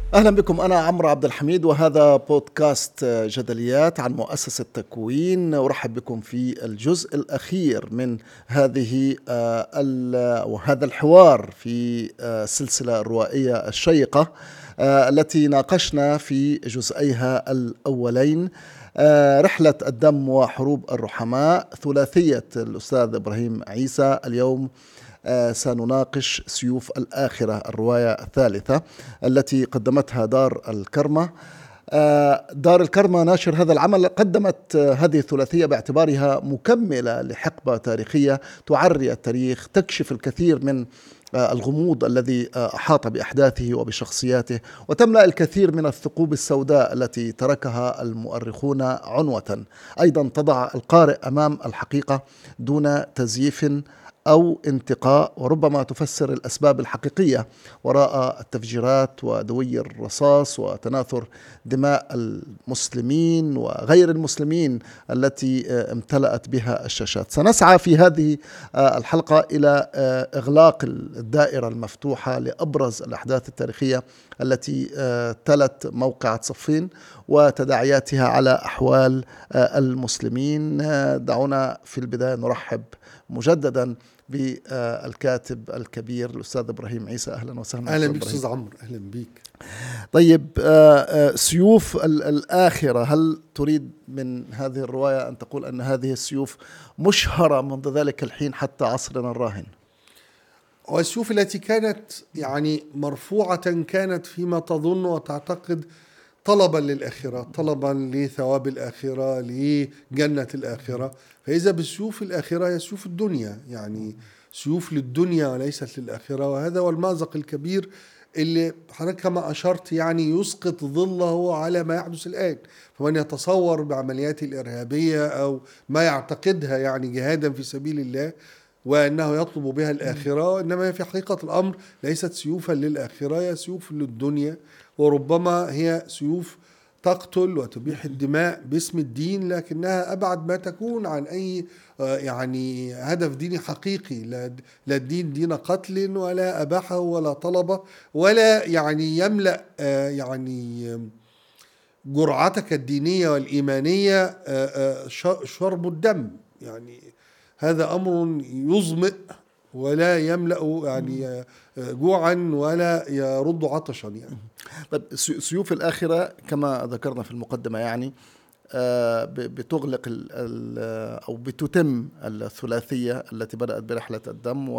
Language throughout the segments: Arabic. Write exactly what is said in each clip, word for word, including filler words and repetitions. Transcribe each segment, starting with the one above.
أهلا بكم. أنا عمرو عبد الحميد وهذا بودكاست جدليات عن مؤسسة تكوين. أرحب بكم في الجزء الأخير من هذه وهذا الحوار في السلسلة الروائية الشيقة التي ناقشنا في جزئيها الأولين رحلة الدم وحروب الرحماء، ثلاثية الأستاذ إبراهيم عيسى. اليوم سنناقش سيوف الآخرة، الرواية الثالثة التي قدمتها دار الكرمة. دار الكرمة ناشر هذا العمل قدمت هذه الثلاثية باعتبارها مكملة لحقبة تاريخية تعري التاريخ، تكشف الكثير من الغموض الذي أحاط بأحداثه وبشخصياته، وتملأ الكثير من الثقوب السوداء التي تركها المؤرخون عنوة. أيضا تضع القارئ أمام الحقيقة دون تزييف أو انتقاء، وربما تفسر الأسباب الحقيقية وراء التفجيرات ودوي الرصاص وتناثر دماء المسلمين وغير المسلمين التي امتلأت بها الشاشات. سنسعى في هذه الحلقة إلى إغلاق الدائرة المفتوحة لأبرز الأحداث التاريخية التي تلت موقعة صفين وتداعياتها على أحوال المسلمين. دعونا في البداية نرحب مجددا بالكاتب الكبير الأستاذ إبراهيم عيسى. أهلا وسهلا. أهلا بك أستاذ عمرو. أهلا بك. طيب، سيوف الآخرة، هل تريد من هذه الرواية أن تقول أن هذه السيوف مشهرة منذ ذلك الحين حتى عصرنا الراهن؟ والسيوف التي كانت يعني مرفوعة كانت فيما تظن وتعتقد طلبا للآخرة، طلبا لثواب الآخرة، لجنة الآخرة. فإذا بالسيوف الآخرة هي سيوف الدنيا، يعني سيوف للدنيا وليست للآخرة. وهذا هو المأزق الكبير اللي حضرتك كما أشرت يعني يسقط ظله على ما يحدث الآن. فمن يتصور بعمليات الإرهابية أو ما يعتقدها يعني جهادا في سبيل الله وأنه يطلب بها الآخرة، إنما هي في حقيقة الأمر ليست سيوفا للآخرة، هي سيوف للدنيا، وربما هي سيوف تقتل وتبيح الدماء باسم الدين، لكنها أبعد ما تكون عن أي يعني هدف ديني حقيقي. لا الدين دين قتل ولا أباحه ولا طلبه ولا يعني يملأ يعني جرعتك الدينية والإيمانية شرب الدم. يعني هذا أمر يظمئ ولا يملأ يعني جوعا ولا يرد عطشا. يعني طيب، سيوف الآخرة كما ذكرنا في المقدمة يعني بتغلق أو بتتم الثلاثية التي بدأت برحلة الدم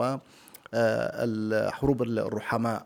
وحروب الرحماء.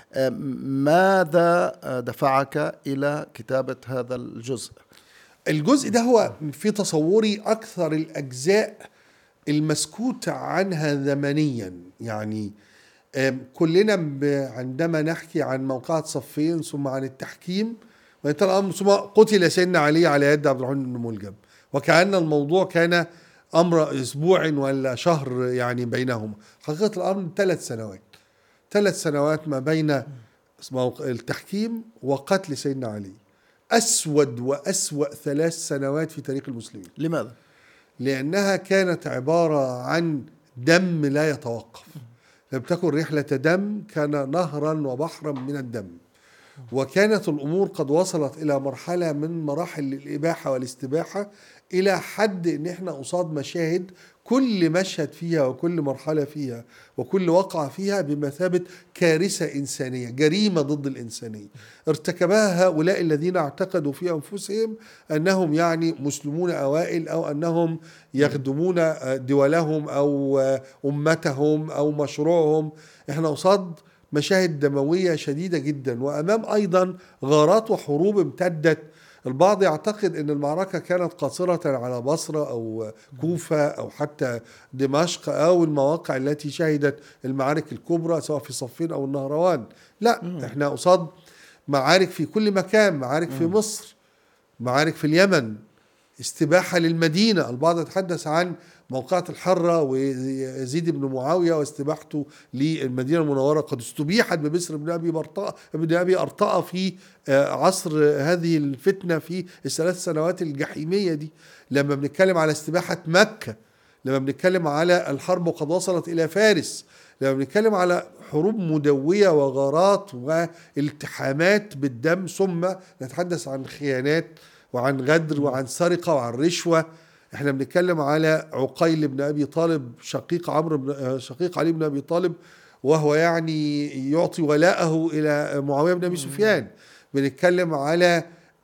ماذا دفعك إلى كتابة هذا الجزء؟ الجزء ده هو في تصوري أكثر الأجزاء المسكوت عنها زمنيا. يعني كلنا عندما نحكي عن موقعة صفين ثم عن التحكيم ثم قتل سيدنا علي على يد عبد الرحمن بن ملجم، وكأن الموضوع كان أمر أسبوع ولا شهر يعني بينهما. حقيقة الأمر ثلاث سنوات ثلاث سنوات ما بين التحكيم وقتل سيدنا علي. أسود وأسوأ ثلاث سنوات في تاريخ المسلمين. لماذا؟ لأنها كانت عبارة عن دم لا يتوقف. لم تكن رحلة دم، كان نهرا وبحرا من الدم. وكانت الأمور قد وصلت إلى مرحلة من مراحل الإباحة والاستباحة، إلى حد إن إحنا قصاد مشاهد كل مشهد فيها وكل مرحلة فيها وكل وقعة فيها بمثابة كارثة إنسانية، جريمة ضد الإنسانية ارتكبها هؤلاء الذين اعتقدوا في أنفسهم أنهم يعني مسلمون أوائل، أو أنهم يخدمون دولهم أو أمتهم أو مشروعهم. إحنا قصاد مشاهد دموية شديدة جدا، وأمام أيضا غارات وحروب امتدت. البعض يعتقد أن المعركة كانت قاصرة على بصرة أو كوفة أو حتى دمشق أو المواقع التي شهدت المعارك الكبرى سواء في صفين أو النهروان. لا، م. احنا قصاد معارك في كل مكان، معارك م. في مصر، معارك في اليمن، استباحة للمدينة. البعض يتحدث عن موقعة الحرة ويزيد بن معاوية واستباحته للمدينة المنورة، قد استبيحت ببسر بن أبي برطاء بن أبي أرطاء في عصر هذه الفتنة في الثلاث سنوات الجحيمية دي. لما بنتكلم على استباحة مكة، لما بنتكلم على الحرب وقد وصلت إلى فارس، لما بنتكلم على حروب مدوية وغارات والتحامات بالدم، ثم نتحدث عن خيانات وعن غدر وعن سرقة وعن رشوة. احنا بنتكلم على عقيل بن أبي طالب شقيق عمرو بن شقيق علي بن أبي طالب، وهو يعني يعطي ولاءه إلى معاوية بن أبي سفيان. بنتكلم على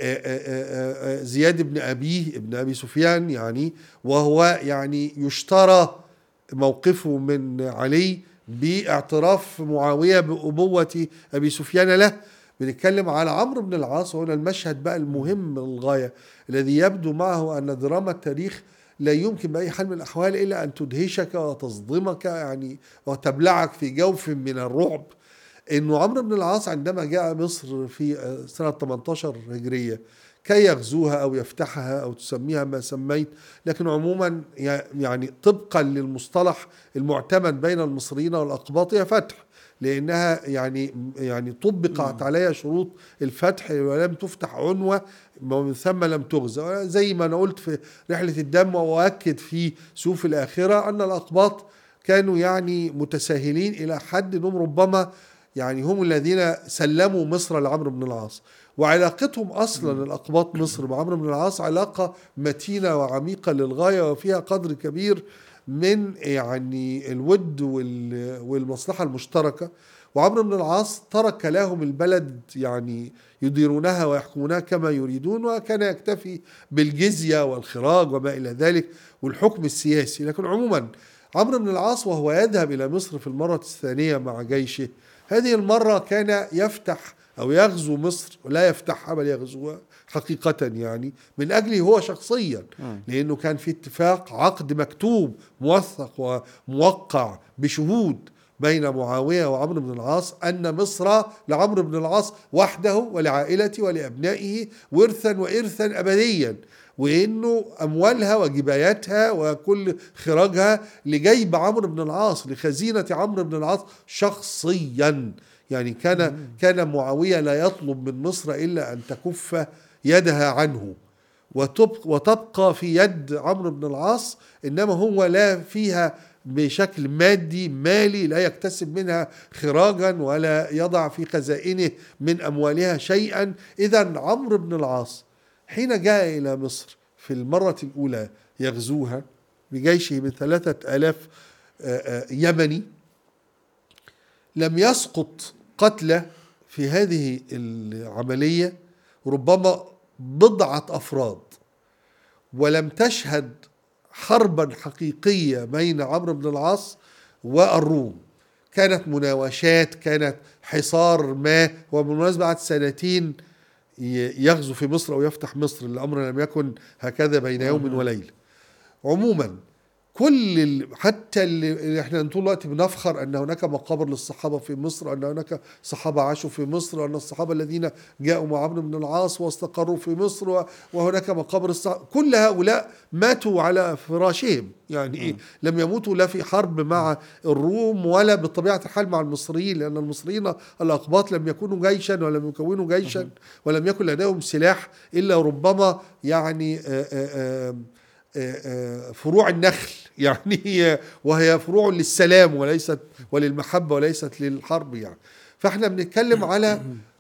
زياد بن أبيه ابن أبي سفيان يعني، وهو يعني يشترى موقفه من علي باعتراف معاوية بأبوة أبي سفيان له. بنتكلم على عمرو بن العاص، وهنا المشهد بقى المهم للغاية الذي يبدو معه أن دراما التاريخ لا يمكن بأي حال من الأحوال إلا أن تدهشك وتصدمك يعني وتبلعك في جوف من الرعب. إنه عمرو بن العاص عندما جاء مصر في سنة ثمانية عشر هجرية كي يغزوها أو يفتحها أو تسميها ما سميت، لكن عموما يعني طبقا للمصطلح المعتمد بين المصريين والأقباط هي فتح، لأنها يعني يعني طبقت عليها شروط الفتح ولم تفتح عنوة ومن ثم لم تغزى. زي ما أنا قلت في رحلة الدم وأؤكد في سوف الآخرة أن الأقباط كانوا يعني متساهلين إلى حد أنهم ربما يعني هم الذين سلموا مصر لعمرو بن العاص. وعلاقتهم أصلا الأقباط مصر بعمرو بن العاص علاقة متينة وعميقة للغاية، وفيها قدر كبير من يعني الود والمصلحة المشتركة. وعمرو بن العاص ترك لهم البلد يعني يديرونها ويحكمونها كما يريدون، وكان يكتفي بالجزية والخراج وما إلى ذلك والحكم السياسي. لكن عموما عمرو بن العاص وهو يذهب إلى مصر في المرة الثانية مع جيشه، هذه المرة كان يفتح أو يغزو مصر، ولا يفتحها بل يغزوها حقيقة يعني من أجله هو شخصيا، لأنه كان في اتفاق عقد مكتوب موثق وموقع بشهود بين معاوية وعمرو بن العاص أن مصر لعمرو بن العاص وحده ولعائلته ولأبنائه ورثا وإرثا أبديا، وإنه أموالها وجباياتها وكل خراجها لجيب عمرو بن العاص، لخزينة عمرو بن العاص شخصيا. يعني كان كان معاوية لا يطلب من مصر إلا أن تكف يدها عنه وتبقى في يد عمرو بن العاص، إنما هو لا فيها بشكل مادي مالي، لا يكتسب منها خراجا ولا يضع في خزائنه من أموالها شيئا. إذن عمرو بن العاص حين جاء إلى مصر في المرة الأولى يغزوها بجيشه من ثلاثة آلاف يمني، لم يسقط قتلى في هذه العملية ربما بضعة أفراد، ولم تشهد حربا حقيقية بين عمرو بن العاص والروم. كانت مناوشات، كانت حصار ما، وبالمناسبة بعد سنتين يغزو في مصر أو يفتح مصر، الأمر لم يكن هكذا بين يوم وليلة. عموما كل حتى اللي احنا طول الوقت بنفخر ان هناك مقابر للصحابه في مصر، ان هناك صحابه عاشوا في مصر، وان الصحابه الذين جاءوا مع عمرو بن العاص واستقروا في مصر وهناك مقابر الصحابه، كل هؤلاء ماتوا على فراشهم، يعني إيه؟ لم يموتوا لا في حرب مع الروم ولا بطبيعه الحال مع المصريين، لان المصريين الاقباط لم يكونوا جيشا ولم يكونوا جيشا ولم يكن لديهم سلاح الا ربما يعني آآ آآ فروع النخل، يعني وهي فروع للسلام وليست وللمحبة وليست للحرب يعني. فاحنا بنتكلم على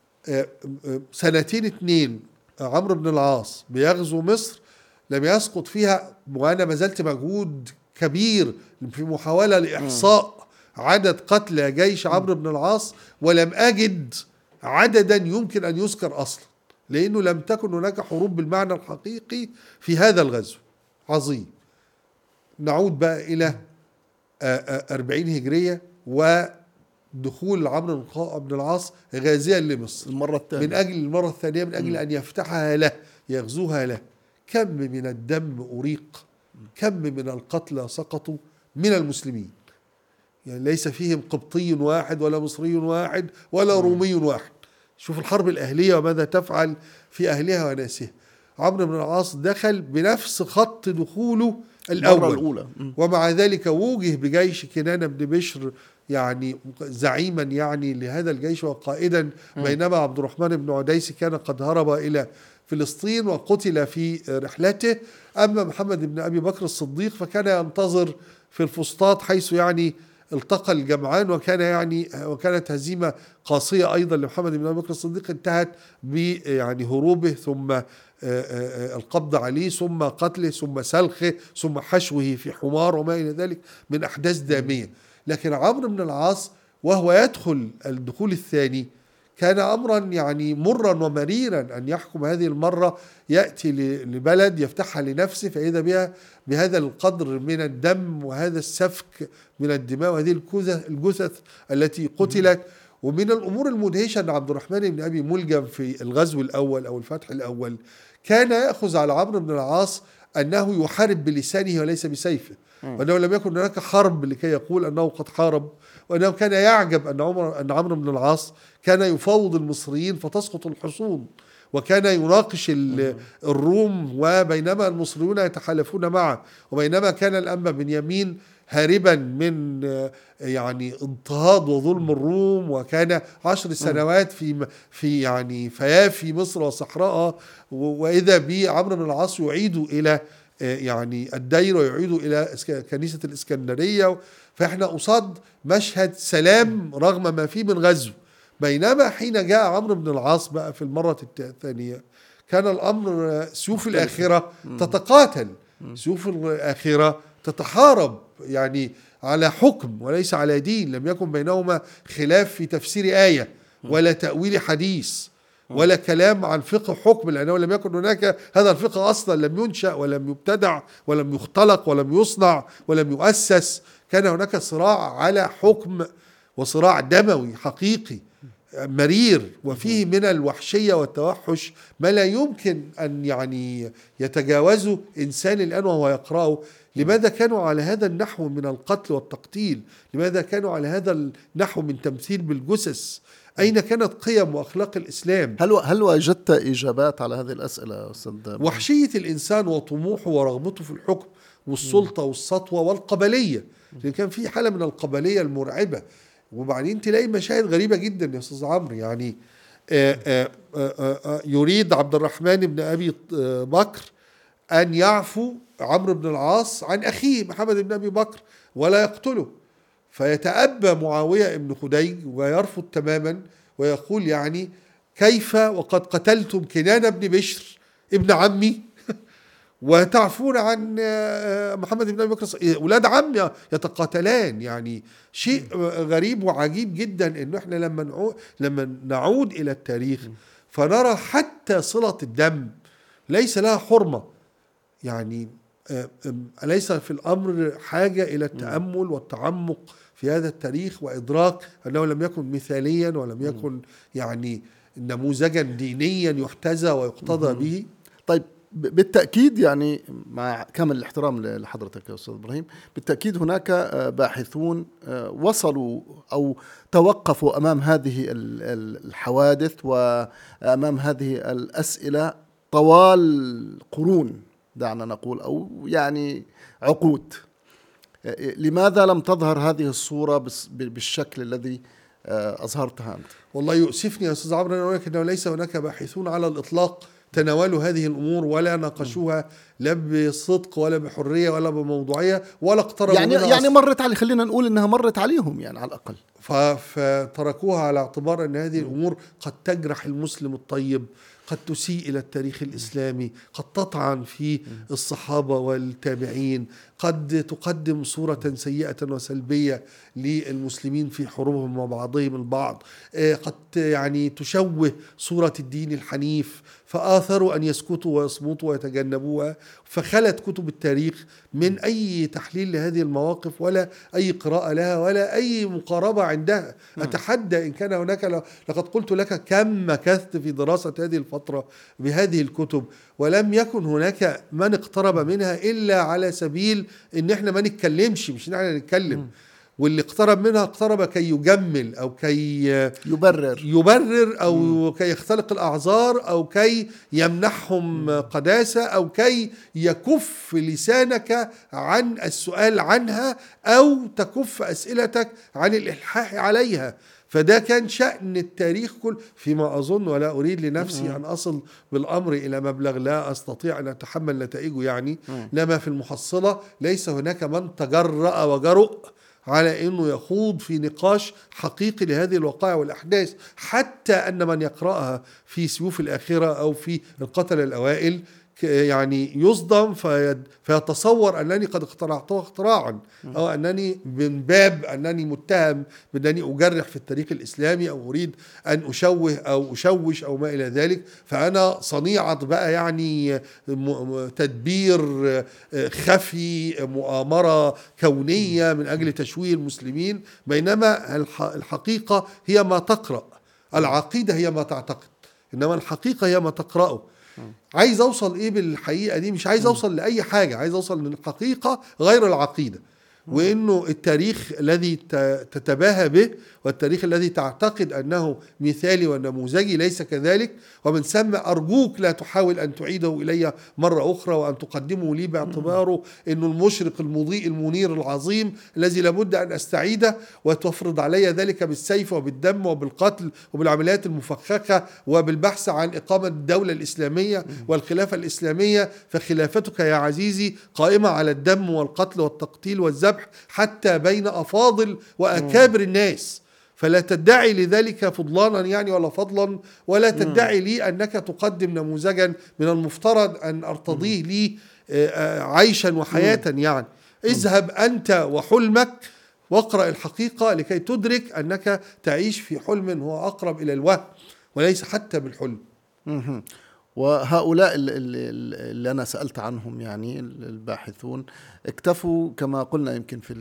سنتين اتنين عمرو بن العاص بيغزو مصر لم يسقط فيها، وانا ما زلت مجهود كبير في محاولة لإحصاء عدد قتلى جيش عمرو بن العاص، ولم أجد عددا يمكن أن يذكر أصلا، لأنه لم تكن هناك حروب بالمعنى الحقيقي في هذا الغزو عظيم. نعود بقى إلى أربعين هجرية ودخول عمرو بن العاص غازيا لمصر المرة الثانية، من أجل المرة الثانية من أجل أن يفتحها له، يغزوها له. كم من الدم أريق، كم من القتلى سقطوا من المسلمين، يعني ليس فيهم قبطي واحد ولا مصري واحد ولا رومي واحد. شوف الحرب الأهلية وماذا تفعل في أهلها وناسها. عمرو بن العاص دخل بنفس خط دخوله الأول الأولى، ومع ذلك وجه بجيش كنانة بن بشر يعني زعيما يعني لهذا الجيش وقائدا، بينما عبد الرحمن بن عديس كان قد هرب إلى فلسطين وقتل في رحلته. أما محمد بن أبي بكر الصديق فكان ينتظر في الفسطاط، حيث يعني التقى الجمعان، وكان يعني وكانت هزيمة قاسية أيضا لمحمد بن أبي بكر الصديق، انتهت ب يعني هروبه ثم القبض عليه ثم قتله ثم سلخه ثم حشوه في حمار وما إلى ذلك من أحداث دامية. لكن عمرو بن العاص وهو يدخل الدخول الثاني كان أمرا يعني مرا ومريرا أن يحكم هذه المرة، يأتي لبلد يفتحها لنفسه فإذا بها بهذا القدر من الدم وهذا السفك من الدماء وهذه الجثث التي قتلت. ومن الأمور المدهشة أن عبد الرحمن بن أبي ملجم في الغزو الأول أو الفتح الأول كان يأخذ على عمرو بن العاص أنه يحارب بلسانه وليس بسيفه، وأنه لم يكن هناك حرب لكي يقول أنه قد حارب، وأنه كان يعجب أن عمر أن عمرو بن العاص كان يفاوض المصريين فتسقط الحصون، وكان يناقش الروم وبينما المصريون يتحالفون معه، وبينما كان الأنبا بنيامين هاربا من يعني اضطهاد وظلم الروم، وكان عشر سنوات في في يعني فيافي مصر وصحراء، وإذا به عمرو بن العاص يعيد إلى يعني الدير ويعيد إلى كنيسة الإسكندرية. فإحنا قصاد مشهد سلام رغم ما فيه من غزو. بينما حين جاء عمرو بن العاص بقى في المرة الثانية كان الأمر سيوف الآخرة تتقاتل، سيوف الآخرة تتحارب يعني على حكم وليس على دين. لم يكن بينهما خلاف في تفسير آية ولا تأويل حديث ولا كلام عن فقه حكم، لأنه لم يكن هناك هذا الفقه أصلا، لم ينشأ ولم يبتدع ولم يختلق ولم يصنع ولم يؤسس. كان هناك صراع على حكم وصراع دموي حقيقي مرير وفيه من الوحشية والتوحش ما لا يمكن أن يعني يتجاوزه إنسان الآن وهو يقرأه. لماذا كانوا على هذا النحو من القتل والتقتيل؟ لماذا كانوا على هذا النحو من تمثيل بالجثث؟ أين كانت قيم وأخلاق الإسلام؟ هل هل وجدت إجابات على هذه الأسئلة أستاذ؟ وحشية الإنسان وطموحه ورغبته في الحكم والسلطة والسطوة والقبلية، لأن كان في حالة من القبلية المرعبة. وبعدين تلاقي مشاهد غريبة جدا يا أستاذ عمرو، يعني آآ آآ آآ يريد عبد الرحمن بن أبي بكر أن يعفو عمرو بن العاص عن أخيه محمد بن أبي بكر ولا يقتله، فيتأبى معاوية بن خديج ويرفض تماما ويقول يعني كيف وقد قتلتم كنان بن بشر ابن عمي وتعفون عن محمد بن أبي بكر؟ أولاد عم يتقاتلان. يعني شيء غريب وعجيب جدا إنه إحنا لما نعود, لما نعود إلى التاريخ فنرى حتى صلة الدم ليس لها حرمة. يعني أليس في الأمر حاجة إلى التأمل والتعمق في هذا التاريخ وإدراك أنه لم يكن مثاليا ولم يكن يعني نموذجا دينيا يحتذى ويقتضى به؟ طيب بالتأكيد، يعني مع كامل الاحترام لحضرتك يا أستاذ إبراهيم، بالتأكيد هناك باحثون وصلوا أو توقفوا أمام هذه الحوادث وأمام هذه الأسئلة طوال قرون، دعنا نقول، أو يعني عقود. لماذا لم تظهر هذه الصورة بالشكل الذي أظهرتها أنت؟ والله يؤسفني يا أستاذ عمرو أن أقول لك أنه ليس هناك باحثون على الإطلاق تناولوا هذه الأمور ولا ناقشوها لا بصدق ولا بحرية ولا بموضوعية ولا اقتربوا يعني منها يعني مرت علي، خلينا نقول إنها مرت عليهم يعني على الأقل، فتركوها على اعتبار أن هذه الأمور قد تجرح المسلم الطيب، قد تسيء إلى التاريخ الإسلامي، قد تطعن في الصحابة والتابعين، قد تقدم صورة سيئة وسلبية للمسلمين في حروبهم وبعضهم البعض، قد يعني تشوه صورة الدين الحنيف، فآثروا أن يسكتوا ويصمتوا ويتجنبوها. فخلت كتب التاريخ من أي تحليل لهذه المواقف ولا أي قراءة لها ولا أي مقاربة عندها. أتحدى إن كان هناك، لقد قلت لك كم مكثت في دراسة هذه الفترة بهذه الكتب ولم يكن هناك من اقترب منها إلا على سبيل إن إحنا ما نتكلمش، مش إن إحنا نتكلم. واللي اقترب منها اقترب كي يجمل أو كي يبرر يبرر أو م. كي يختلق الأعذار أو كي يمنحهم قداسة أو كي يكف لسانك عن السؤال عنها أو تكف أسئلتك عن الإلحاح عليها. فده كان شأن التاريخ كل فيما أظن، ولا أريد لنفسي أن أصل بالأمر إلى مبلغ لا أستطيع أن أتحمل نتائجه يعني. لما في المحصلة ليس هناك من تجرأ وجرؤ على أنه يخوض في نقاش حقيقي لهذه الوقائع والأحداث، حتى أن من يقرأها في سيوف الآخرة أو في القتلة الأوائل يعني يصدم فيتصور أنني قد اخترعتها اختراعا، أو أنني من باب أنني متهم بأنني أجرح في التاريخ الإسلامي أو أريد أن أشوه أو أشوش أو ما إلى ذلك، فأنا صنيعة بقى يعني تدبير خفي، مؤامرة كونية من أجل تشويه المسلمين. بينما الحقيقة هي ما تقرأ، العقيدة هي ما تعتقد، إنما الحقيقة هي ما تقرأه. عايز أوصل إيه بالحقيقة دي؟ مش عايز أوصل لأي حاجة، عايز أوصل للحقيقة غير العقيدة، وإنه التاريخ الذي تتباهى به والتاريخ الذي تعتقد أنه مثالي ونموذجي ليس كذلك، ومن ثم أرجوك لا تحاول أن تعيده إلي مرة أخرى وأن تقدمه لي باعتباره أنه المشرق المضيء المنير العظيم الذي لابد أن أستعيده، وتفرض علي ذلك بالسيف وبالدم وبالقتل وبالعمليات المفخخة وبالبحث عن إقامة الدولة الإسلامية والخلافة الإسلامية. فخلافتك يا عزيزي قائمة على الدم والقتل والتقتيل والذبح حتى بين أفاضل وأكابر الناس، فلا تدعي لذلك فضلانا يعني ولا فضلا، ولا تدعي لي أنك تقدم نموذجا من المفترض أن أرتضيه لي عيشا وحياة. يعني اذهب أنت وحلمك واقرأ الحقيقة لكي تدرك أنك تعيش في حلم هو أقرب إلى الوهم وليس حتى بالحلم. وهؤلاء اللي أنا سألت عنهم يعني الباحثون اكتفوا كما قلنا يمكن في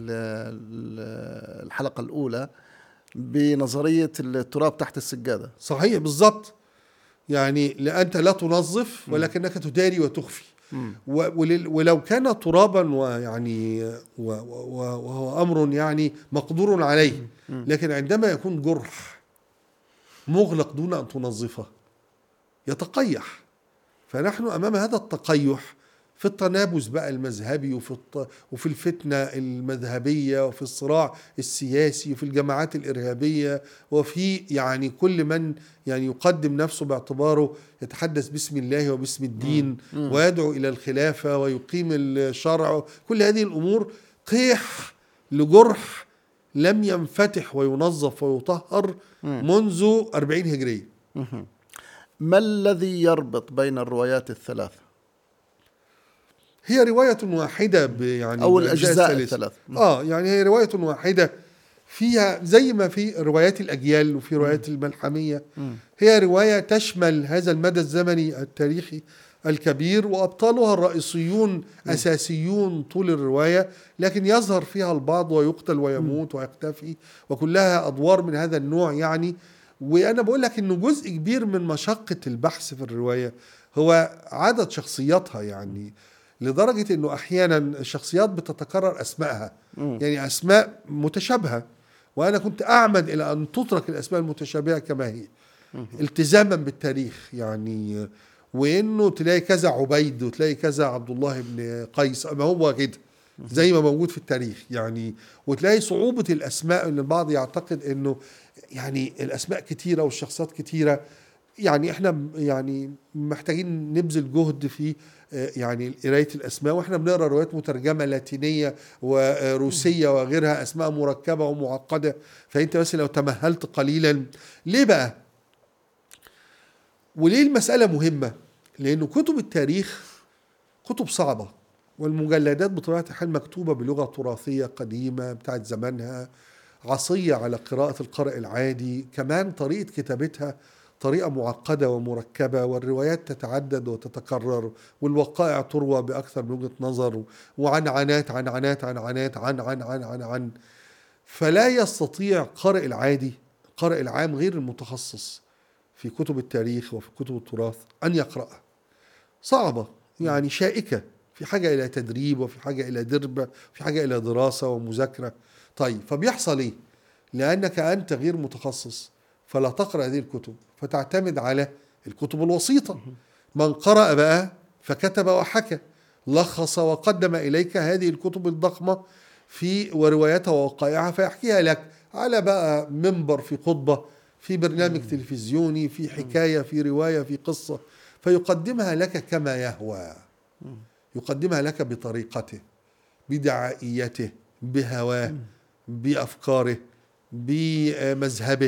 الحلقة الأولى بنظرية التراب تحت السجادة. صحيح بالضبط، يعني لأنت لا تنظف ولكنك تداري وتخفي. ولو كان ترابا ويعني وهو أمر يعني مقدور عليه، لكن عندما يكون جرح مغلق دون أن تنظفه يتقيح. فنحن أمام هذا التقيح في التنابز بقى المذهبي وفي وفي الفتنة المذهبية وفي الصراع السياسي وفي الجماعات الإرهابية وفي يعني كل من يعني يقدم نفسه باعتباره يتحدث باسم الله وباسم الدين ويدعو إلى الخلافة ويقيم الشرع. كل هذه الأمور قيح لجرح لم ينفتح وينظف ويطهر منذ أربعين هجرية. ما الذي يربط بين الروايات الثلاثة؟ هي رواية واحدة يعني أو الأجزاء الثلاث. آه يعني هي رواية واحدة فيها زي ما في روايات الأجيال وفي روايات الملحمية، هي رواية تشمل هذا المدى الزمني التاريخي الكبير، وأبطالها الرئيسيون أساسيون طول الرواية، لكن يظهر فيها البعض ويقتل ويموت ويختفي، وكلها أدوار من هذا النوع يعني. وأنا بقول لك إنه جزء كبير من مشقة البحث في الرواية هو عدد شخصياتها، يعني لدرجة إنه أحيانا الشخصيات بتتكرر أسمائها، يعني أسماء متشابهة، وأنا كنت أعمد إلى أن تترك الأسماء المتشابهة كما هي التزاما بالتاريخ، يعني وإنه تلاقي كذا عبيد وتلاقي كذا عبد الله بن قيس، ما هو كده زي ما موجود في التاريخ يعني. وتلاقي صعوبة الأسماء، إن البعض يعتقد إنه يعني الأسماء كتيرة والشخصيات كتيرة، يعني إحنا يعني محتاجين نبذل جهد في يعني قراية الأسماء، وإحنا بنقرأ روايات مترجمة لاتينية وروسية وغيرها، أسماء مركبة ومعقدة. فأنت بس لو تمهلت قليلا. ليه بقى؟ وليه المسألة مهمة؟ لأنه كتب التاريخ كتب صعبة، والمجلدات بطبيعة الحال مكتوبة بلغة تراثية قديمة بتاعت زمانها، عصية على قراءة القارئ العادي. كمان طريقة كتابتها طريقة معقدة ومركبة، والروايات تتعدد وتتكرر، والوقائع تروى بأكثر من وجهة نظر، وعنعنات عنعنات عنعنات عن عن عن عن عن فلا يستطيع قارئ العادي، قارئ العام غير المتخصص في كتب التاريخ وفي كتب التراث أن يقرأها. صعبة يعني، شائكة، في حاجة إلى تدريب وفي حاجة إلى دربة، في حاجة إلى دراسة ومذاكرة. طيب فبيحصل إيه؟ لأنك أنت غير متخصص فلا تقرأ هذه الكتب، فتعتمد على الكتب الوسيطة. من قرأ بقى فكتب وحكى، لخص وقدم إليك هذه الكتب الضخمة في ورواياتها ووقائعها، فيحكيها لك على بقى منبر، في خطبة، في برنامج تلفزيوني، في حكاية، في رواية، في قصة، فيقدمها لك كما يهوى، يقدمها لك بطريقته، بدعائيته، بهواه، بأفكاره، بمذهبه،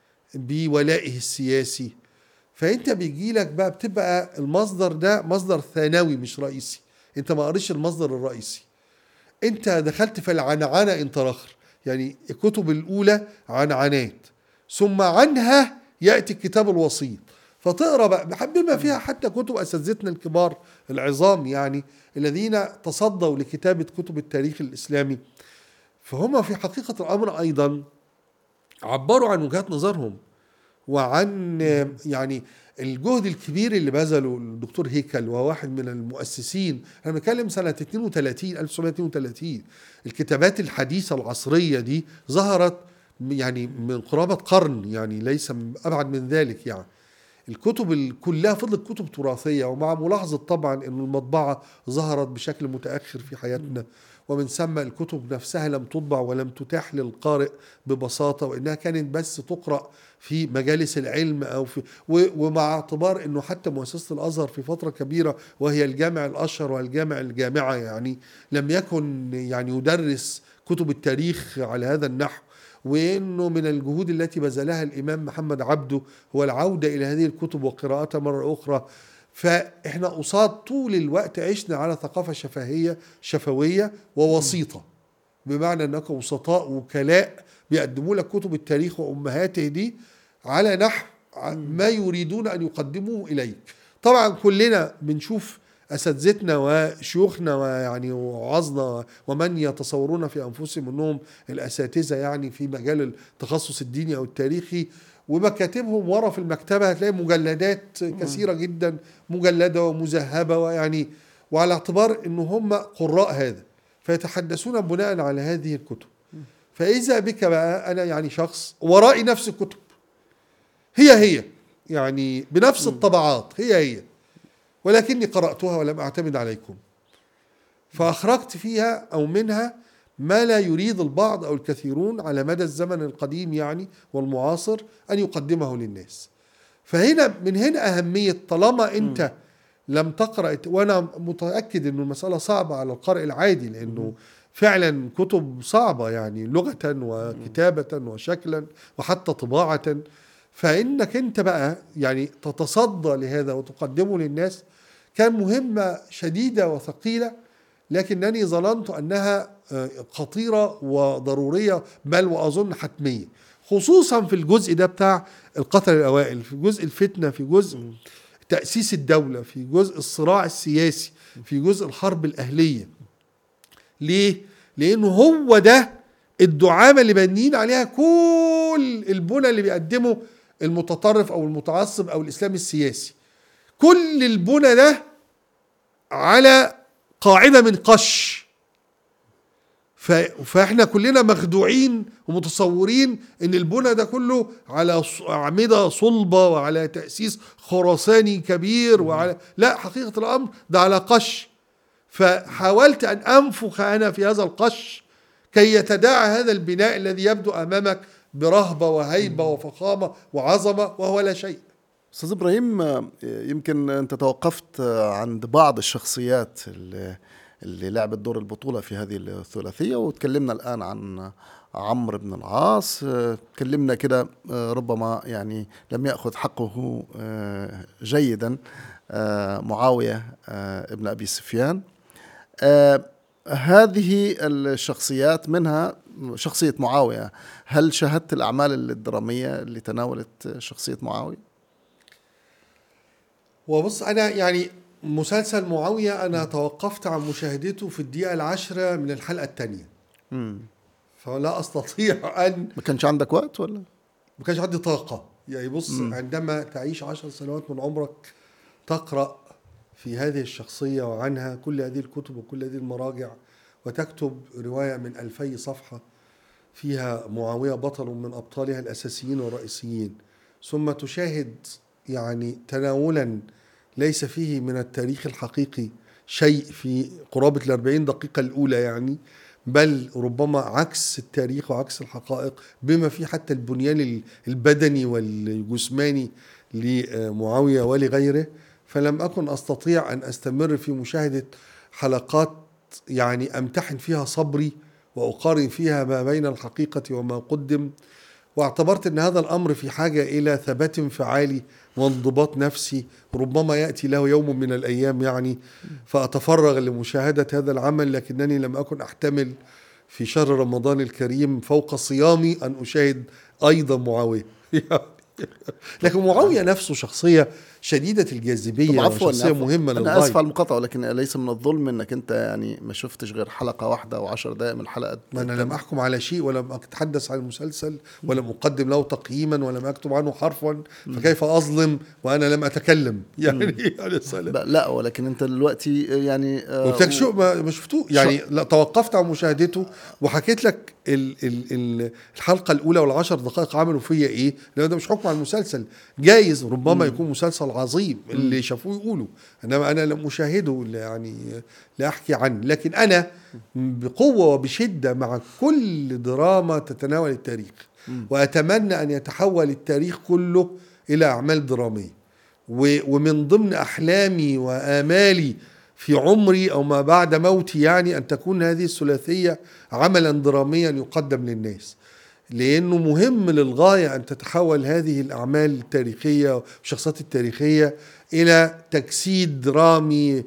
بولائه السياسي. فانت بيجي لك بقى بتبقى المصدر ده مصدر ثانوي مش رئيسي، انت ما قريش المصدر الرئيسي، انت دخلت في العنعنة انت رخر. يعني الكتب الاولى عنعنات، ثم عنها يأتي الكتاب الوسيط، فتقرأ بقى بما فيها حتى كتب أساتذتنا الكبار العظام يعني الذين تصدوا لكتابة كتب التاريخ الإسلامي. فهم في حقيقة الأمر أيضا عبروا عن وجهات نظرهم وعن يعني الجهد الكبير اللي بذله الدكتور هيكل، وهو واحد من المؤسسين. انا بتكلم سنه اثنين وثلاثين ألف وتسعمائة واثنين وثلاثين، الكتابات الحديثه العصريه دي ظهرت يعني من قرابه قرن، يعني ليس ابعد من ذلك. يعني الكتب كلها فضلت كتب تراثيه، ومع ملاحظه طبعا ان المطبعه ظهرت بشكل متاخر في حياتنا، ومن ثم الكتب نفسها لم تطبع ولم تتاح للقارئ ببساطه، وانها كانت بس تقرا في مجالس العلم او في ومع اعتبار انه حتى مؤسسه الازهر في فتره كبيره وهي الجامع الاشهر والجامع الجامعه يعني لم يكن يعني يدرس كتب التاريخ على هذا النحو. وانه من الجهود التي بذلها الامام محمد عبده هو العوده الى هذه الكتب وقراءتها مره اخرى. فاحنا قصاد طول الوقت عشنا على ثقافه شفهيه شفويه ووسيطه، بمعنى انك وسطاء وكلاء بيقدموا لك كتب التاريخ وامهاته دي على نحو ما يريدون ان يقدموه اليك. طبعا كلنا بنشوف اساتذتنا وشيوخنا ويعني وعظنا ومن يتصورون في انفسهم انهم الاساتذه يعني في مجال التخصص الديني او التاريخي، ومكاتبهم ورا في المكتبه هتلاقي مجلدات كثيره جدا مجلده ومذهبه، ويعني وعلى اعتبار ان هم قراء هذا فيتحدثون بناء على هذه الكتب. فاذا بك بقى انا يعني شخص ورائي نفس الكتب هي هي يعني بنفس الطبعات هي هي، ولكني قرأتها ولم أعتمد عليكم، فأخرجت فيها أو منها ما لا يريد البعض أو الكثيرون على مدى الزمن القديم يعني والمعاصر أن يقدمه للناس. فهنا من هنا أهمية طالما أنت لم تقرأ، وأنا متأكد أن المسألة صعبة على القارئ العادي لأنه فعلا كتب صعبة يعني لغة وكتابة وشكلا وحتى طباعة، فإنك أنت بقى يعني تتصدى لهذا وتقدمه للناس كان مهمة شديدة وثقيلة، لكنني ظننت أنها خطيرة وضرورية بل وأظن حتمية، خصوصا في الجزء ده بتاع القتل الأوائل، في جزء الفتنة، في جزء تأسيس الدولة، في جزء الصراع السياسي، في جزء الحرب الأهلية. ليه؟ لأنه هو ده الدعامة اللي بنين عليها كل البنى اللي بيقدمه المتطرف أو المتعصب أو الإسلام السياسي. كل البنى ده على قاعدة من قش، فإحنا كلنا مخدوعين ومتصورين إن البنى ده كله على أعمدة صلبة وعلى تأسيس خراساني كبير وعلى لا، حقيقة الأمر ده على قش. فحاولت أن أنفخ أنا في هذا القش كي يتداعى هذا البناء الذي يبدو أمامك برهبة وهيبة وفخامة وعظمة وهو لا شيء. أستاذ إبراهيم، يمكن أنت توقفت عند بعض الشخصيات اللي, اللي لعبت دور البطولة في هذه الثلاثية، وتكلمنا الآن عن عمرو بن العاص، تكلمنا كده ربما يعني لم يأخذ حقه جيدا معاوية ابن أبي سفيان. هذه الشخصيات منها شخصية معاوية، هل شاهدت الأعمال الدرامية اللي تناولت شخصية معاوية؟ وبص أنا يعني مسلسل معاوية أنا توقفت عن مشاهدته في الدقيقة العاشرة من الحلقة الثانية، فلا أستطيع أن ما كانش عندك وقت ولا؟ ما كانش عندي طاقة يعني. بص مم. عندما تعيش عشر سنوات من عمرك تقرأ في هذه الشخصية وعنها كل هذه الكتب وكل هذه المراجع، وتكتب رواية من ألفي صفحة فيها معاوية بطل من أبطالها الأساسيين والرئيسيين، ثم تشاهد يعني تناولا ليس فيه من التاريخ الحقيقي شيء في قرابة الأربعين دقيقة الأولى يعني، بل ربما عكس التاريخ وعكس الحقائق بما فيه حتى البنيان البدني والجسماني لمعاوية ولغيره. فلم أكن أستطيع أن أستمر في مشاهدة حلقات يعني أمتحن فيها صبري وأقارن فيها ما بين الحقيقة وما قدم، واعتبرت أن هذا الأمر في حاجة إلى ثبات انفعالي وانضباط نفسي ربما يأتي له يوم من الأيام يعني، فأتفرغ لمشاهدة هذا العمل، لكنني لم أكن أحتمل في شهر رمضان الكريم فوق صيامي أن أشاهد أيضا معاوية. لكن معاوية نفسه شخصية شديدة الجاذبية وشخصية مهمة للغاية. أنا آسف على المقاطعة، ولكن ليس من الظلم أنك أنت يعني ما شفتش غير حلقة واحدة أو عشر دقائق من الحلقة. ما أنا لم أحكم على شيء، ولم أتحدث عن المسلسل، ولم أقدم له تقييما، ولم أكتب عنه حرفا، فكيف أظلم وأنا لم أتكلم يعني؟ لا، ولكن أنت دلوقتي يعني قلت لك شو ما شفتوه يعني، لا توقفت عن مشاهدته وحكيت لك ال ال الحلقة الأولى والعشر دقائق عملوا فيا إيه، لأن ده مش حكم على المسلسل، جايز ربما مم. يكون مسلسل عظيم اللي شافوه يقولوا، إنما أنا لم أشاهده يعني لا أحكي عنه. لكن أنا بقوة وبشدة مع كل دراما تتناول التاريخ، مم. وأتمنى أن يتحول التاريخ كله إلى أعمال درامية، ومن ضمن أحلامي وآمالي في عمري أو ما بعد موتي يعني أن تكون هذه الثلاثية عملا دراميا يقدم للناس، لأنه مهم للغاية أن تتحول هذه الأعمال التاريخية والشخصيات التاريخية إلى تجسيد درامي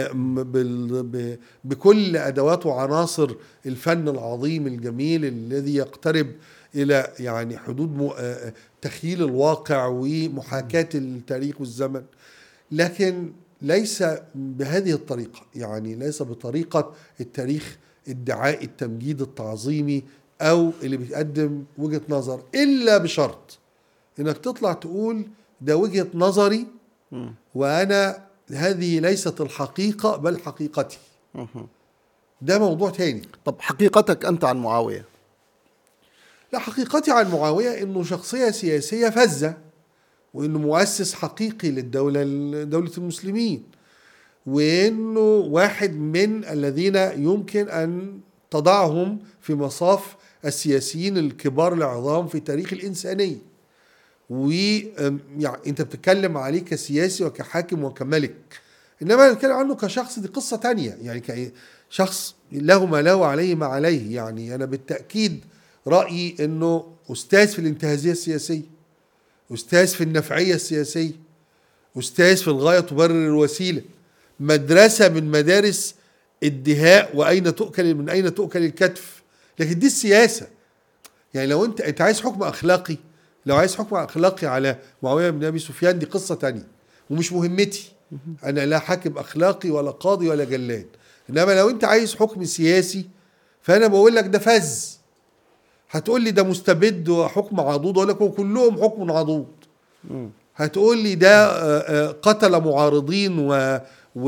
بكل أدوات وعناصر الفن العظيم الجميل الذي يقترب إلى يعني حدود تخيل الواقع ومحاكاة التاريخ والزمن، لكن ليس بهذه الطريقة، يعني ليس بطريقة التاريخ ادعاء التمجيد التعظيمي أو اللي بيقدم وجهة نظر، إلا بشرط إنك تطلع تقول ده وجهة نظري وأنا هذه ليست الحقيقة بل حقيقتي. ده موضوع تاني. طب حقيقتك أنت عن معاوية؟ لا، حقيقتي عن معاوية إنه شخصية سياسية فذة، وإنه مؤسس حقيقي للدولة دولة المسلمين، وإنه واحد من الذين يمكن أن تضعهم في مصاف السياسيين الكبار العظام في تاريخ الإنسانية. ويعني أنت بتتكلم عليه كسياسي وكحاكم وكملك، إنما بتتكلم عنه كشخص دي قصة تانية، يعني كشخص له ما له وعليه ما عليه. يعني أنا بالتأكيد رأيي إنه أستاذ في الانتهازية السياسية، أستاذ في النفعية السياسية، أستاذ في الغاية تبرر الوسيلة، مدرسة من مدارس الدهاء وأين تؤكل من أين تؤكل الكتف. لكن دي السياسة. يعني لو أنت أنت عايز حكم أخلاقي، لو عايز حكم أخلاقي على معاوية بن أبي سفيان دي قصة تانية ومش مهمتي، أنا لا حاكم أخلاقي ولا قاضي ولا جلاد. إنما لو أنت عايز حكم سياسي فأنا بقول لك ده فز. هتقول لي ده مستبد وحكم عضوض، أقول لك كلهم حكم عضوض. هتقول لي ده قتل معارضين و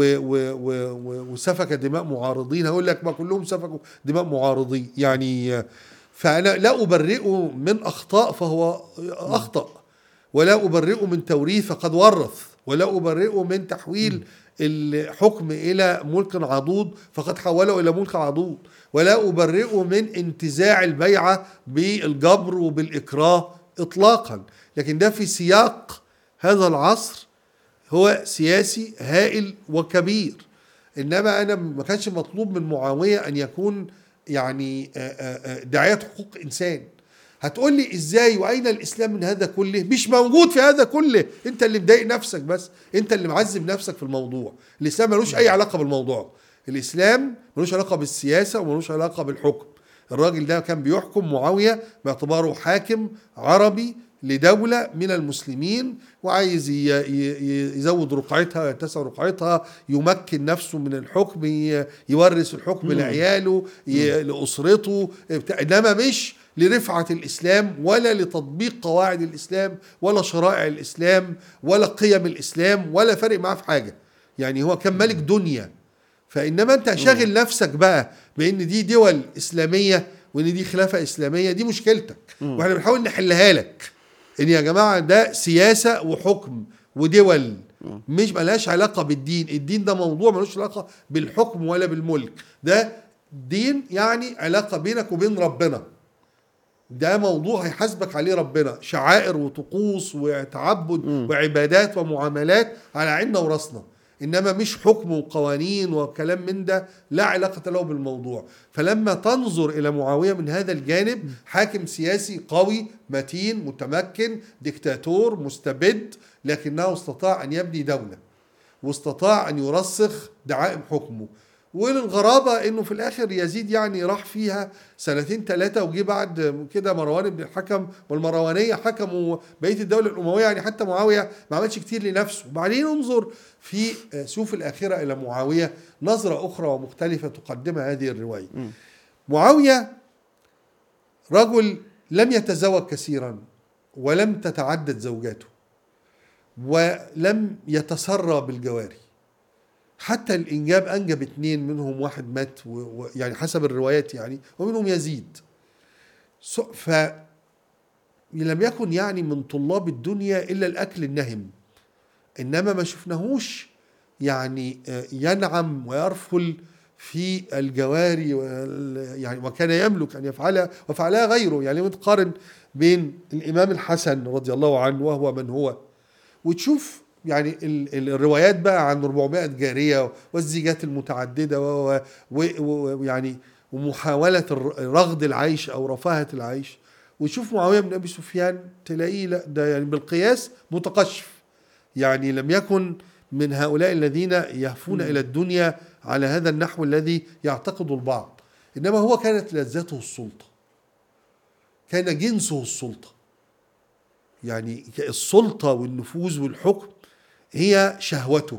وسفك دماء معارضين، هقول لك ما كلهم سفكوا دماء معارضين. يعني فأنا لا أبرئه من أخطاء فهو أخطأ، ولا أبرئه من توريث فقد ورث، ولا أبرئه من تحويل الحكم إلى ملك عضوض فقد حوله إلى ملك عضوض، ولا أبرئه من انتزاع البيعة بالجبر وبالإكراه إطلاقا. لكن ده في سياق هذا العصر هو سياسي هائل وكبير. إنما أنا ما كانش مطلوب من معاوية أن يكون يعني داعية حقوق إنسان. هتقول لي إزاي وأين الإسلام من هذا كله؟ مش موجود في هذا كله. أنت اللي مضايق نفسك، بس أنت اللي معذب نفسك في الموضوع. الإسلام ملوش أي علاقة بالموضوع. الإسلام ملوش علاقة بالسياسة وملوش علاقة بالحكم. الراجل ده كان بيحكم معاوية باعتباره حاكم عربي لدولة من المسلمين، وعايز يزود رقعتها ويتسع رقعتها، يمكن نفسه من الحكم، يورث الحكم لعياله لأسرته، إنما مش لرفعة الإسلام ولا لتطبيق قواعد الإسلام ولا شرائع الإسلام ولا قيم الإسلام، ولا فرق معاه في حاجة. يعني هو كان ملك دنيا. فإنما أنت شاغل نفسك بقى بأن دي دول إسلامية وأن دي خلافة إسلامية، دي مشكلتك، وإحنا بنحاول نحلها لك. إن يا جماعة ده سياسة وحكم ودول، مش ملهاش علاقة بالدين. الدين ده موضوع ملوش علاقة بالحكم ولا بالملك. ده دين يعني علاقة بينك وبين ربنا، ده موضوع هيحاسبك عليه ربنا، شعائر وطقوس وتعبد وعبادات ومعاملات على عيننا وراسنا. إنما مش حكم وقوانين وكلام من ده لا علاقة له بالموضوع. فلما تنظر إلى معاوية من هذا الجانب، حاكم سياسي قوي متين متمكن ديكتاتور مستبد، لكنه استطاع أن يبني دولة واستطاع أن يرسخ دعائم حكمه. وللغرابة انه في الاخر يزيد يعني راح فيها سنتين ثلاثة، وجي بعد كده مروان بن الحكم والمروانية حكموا بقية الدولة الأموية، يعني حتى معاوية ما عملش كتير لنفسه. وبعدين ننظر في سيوف الآخرة إلى معاوية نظرة أخرى ومختلفة تقدمها هذه الرواية. م. معاوية رجل لم يتزوج كثيرا، ولم تتعدد زوجاته، ولم يتسرى بالجواري. حتى الإنجاب أنجب اتنين، منهم واحد مات و... يعني حسب الروايات يعني، ومنهم يزيد. فلم يكن يعني من طلاب الدنيا إلا الأكل النهم، إنما ما شفناهوش يعني ينعم ويرفل في الجواري يعني، وكان يملك أن يفعلها وفعلها غيره. يعني متقارن بين الإمام الحسن رضي الله عنه وهو من هو، وتشوف يعني الروايات بقى عن أربعمائة جارية والزيجات المتعددة ويعني ومحاولة رغد العيش أو رفاهة العيش. وتشوف معاوية بن أبي سفيان تلاقيه لا ده يعني بالقياس متقشف، يعني لم يكن من هؤلاء الذين يهفون م. إلى الدنيا على هذا النحو الذي يعتقد البعض، إنما هو كانت لذته السلطة، كان جنسه السلطة. يعني السلطة والنفوذ والحكم هي شهوته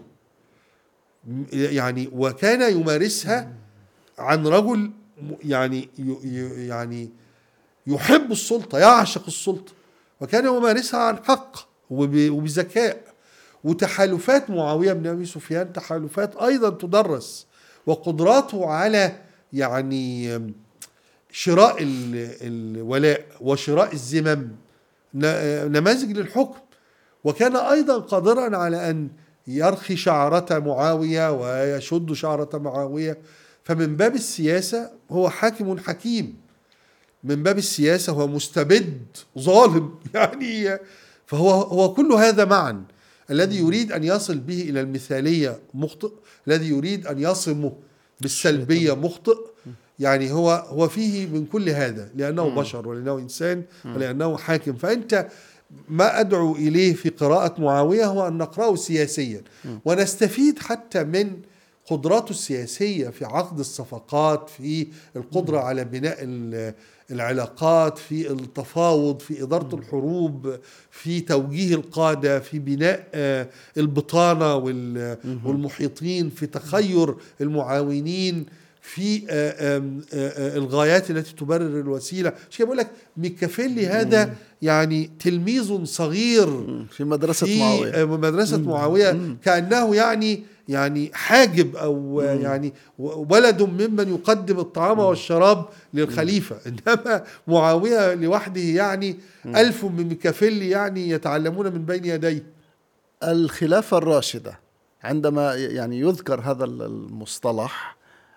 يعني، وكان يمارسها عن رجل يعني يعني يحب السلطة، يعشق السلطة، وكان يمارسها عن حق وبذكاء. وتحالفات معاوية بن أبي سفيان تحالفات أيضا تدرس، وقدراته على يعني شراء الولاء وشراء الذمم نماذج للحكم. وكان أيضا قادرا على أن يرخي شعرة معاوية ويشد شعرة معاوية. فمن باب السياسة هو حاكم حكيم، من باب السياسة هو مستبد ظالم يعني. فهو هو كل هذا معا. الذي يريد أن يصل به إلى المثالية مخطئ، الذي يريد أن يصمه بالسلبية مخطئ. يعني هو هو فيه من كل هذا، لأنه بشر ولأنه إنسان ولأنه حاكم. فأنت ما أدعو إليه في قراءة معاوية هو أن نقرأه سياسيا، ونستفيد حتى من قدراته السياسية في عقد الصفقات، في القدرة على بناء العلاقات، في التفاوض، في إدارة الحروب، في توجيه القادة، في بناء البطانة والمحيطين، في تخير المعاونين، في الغايات التي تبرر الوسيلة. شيء بقول لك ميكافيلي هذا يعني تلميذ صغير في مدرسة في معاوية مدرسة معاوية، كأنه يعني يعني حاجب أو يعني ولد ممن يقدم الطعام والشراب للخليفة. إنما معاوية لوحده يعني ألف من ميكافيلي يعني يتعلمون من بين يديه. الخلافة الراشدة عندما يعني يذكر هذا المصطلح،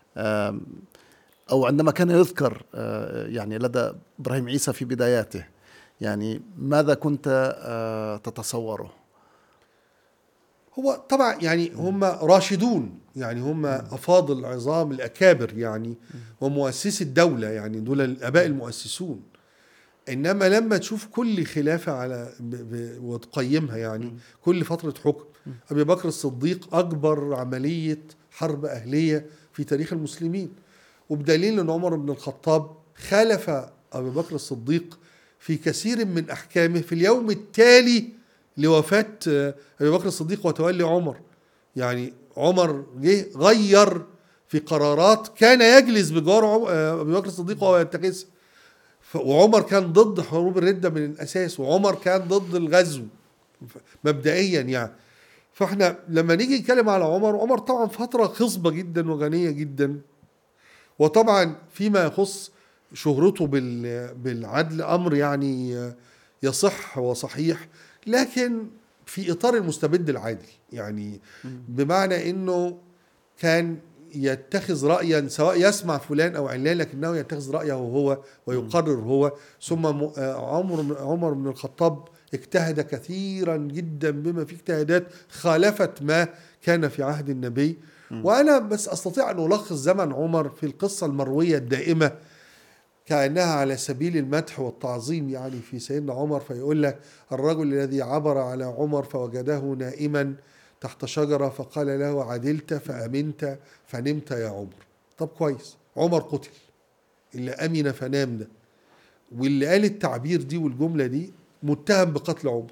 أو عندما كان يذكر يعني لدى إبراهيم عيسى في بداياته، يعني ماذا كنت تتصوره؟ هو طبعا يعني هم راشدون، يعني هم أفاضل عظام الأكابر يعني، ومؤسسي الدولة يعني، دول الآباء المؤسسون. إنما لما تشوف كل خلافة على وتقيمها يعني كل فترة حكم، أبي بكر الصديق أكبر عملية حرب أهلية في تاريخ المسلمين، وبدليل أن عمر بن الخطاب خالف أبي بكر الصديق في كثير من أحكامه في اليوم التالي لوفاة أبي بكر الصديق وتولي عمر. يعني عمر جه غير في قرارات كان يجلس بجوار أبي بكر الصديق وهو يتخذها، وعمر كان ضد حروب الردة من الأساس، وعمر كان ضد الغزو مبدئيا يعني. فاحنا لما نيجي نتكلم على عمر، عمر طبعا فترة خصبة جدا وغنية جدا، وطبعا فيما يخص شهرته بالعدل أمر يعني يصح وصحيح، لكن في إطار المستبد العادل يعني، بمعنى أنه كان يتخذ رأيا سواء يسمع فلان أو علان، لكنه يتخذ رأيه هو ويقرر هو. ثم عمر عمر بن الخطاب اجتهد كثيرا جدا بما فيه اجتهادات خالفت ما كان في عهد النبي. وأنا بس أستطيع أن ألخص زمن عمر في القصة المروية الدائمة كأنها على سبيل المدح والتعظيم يعني في سيدنا عمر. فيقول لك: الرجل الذي عبر على عمر فوجده نائما تحت شجرة فقال له: عدلت فأمنت فنمت يا عمر. طب كويس، عمر قتل، اللي أمن فنام ده واللي قال التعبير دي والجملة دي متهم بقتل عمر،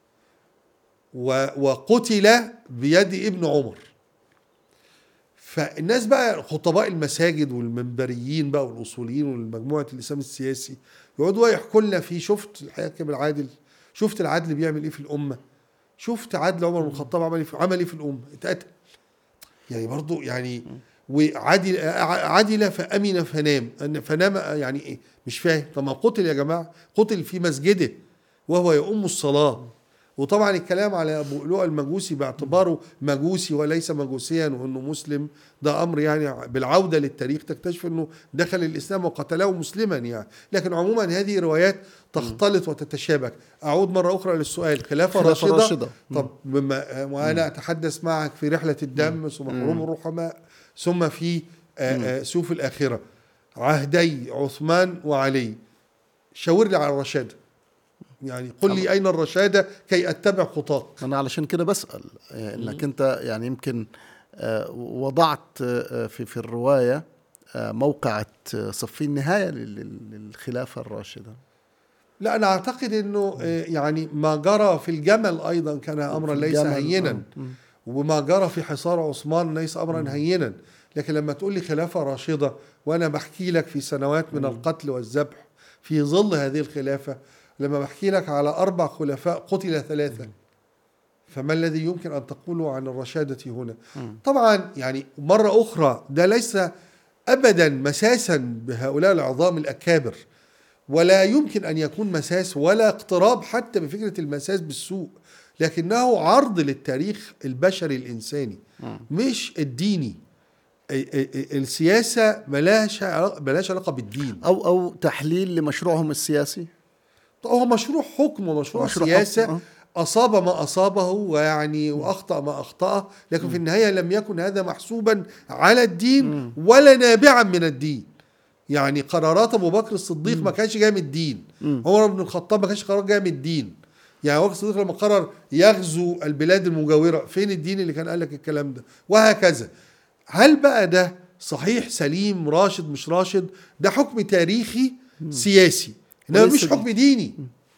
وقتل بيد ابن عمر. فالناس بقى خطباء المساجد والمنبريين بقى والأصوليين والمجموعة الإسلام السياسي يقعدوا يحكوا لنا فيه: شفت الحاكم العادل، شفت العدل بيعمل ايه في الأمة، شفت عدل عمر بن الخطاب عمل ايه في عمل ايه في الأمة، اتقتل. يعني برضو يعني وعدل عدل فأمن فنام، فنام يعني ايه؟ مش فاهم. طب ما قتل يا جماعة، قتل في مسجده وهو يؤم الصلاة. وطبعا الكلام على أبو لؤلؤ المجوسي باعتباره مجوسي وليس مجوسيا وأنه مسلم ده أمر يعني بالعودة للتاريخ تكتشف أنه دخل الإسلام وقتله مسلما يعني. لكن عموما هذه روايات تختلط وتتشابك. أعود مرة أخرى للسؤال: خلافة راشدة, راشدة. طب بما وأنا أتحدث معك في رحلة الدم ثم حروب الرحماء ثم في سيوف الآخرة، عهدي عثمان وعلي، شاور لي على الرشادة. يعني قل لي أين الرشادة كي أتبع خطاك. أنا علشان كده بسأل إنك أنت يعني يمكن وضعت في في الرواية موقعة صفين نهاية للخلافة الراشدة. لا، أنا أعتقد أنه يعني ما جرى في الجمل أيضا كان أمرا ليس هينا، وما جرى في حصار عثمان ليس أمرا هينا. لكن لما تقول لي خلافة راشدة وأنا بحكي لك في سنوات من القتل والذبح في ظل هذه الخلافة، لما بحكي لك على أربع خلفاء قتل ثلاثة، فما الذي يمكن أن تقوله عن الرشادة هنا؟ طبعا يعني مرة أخرى ده ليس أبدا مساسا بهؤلاء العظام الأكابر، ولا يمكن أن يكون مساس ولا اقتراب حتى بفكرة المساس بالسوء، لكنه عرض للتاريخ البشري الإنساني مش الديني. السياسة ملاش علاقة بالدين، أو أو تحليل لمشروعهم السياسي. هو مشروع حكم ومشروع مشروع سياسة حكم. أصاب ما أصابه ويعني وأخطأ ما أخطأه، لكن م. في النهاية لم يكن هذا محسوبا على الدين م. ولا نابعا من الدين. يعني قرارات أبو بكر الصديق م. ما كانش جاي من الدين، عمر بن الخطاب ما كانش قرار جاي من الدين. يعني أبو بكر الصديق لما قرر يغزو البلاد المجاورة، فين الدين اللي كان قال لك الكلام ده؟ وهكذا. هل بقى ده صحيح سليم راشد مش راشد؟ ده حكم تاريخي م. سياسي، إنما مش حكم ديني.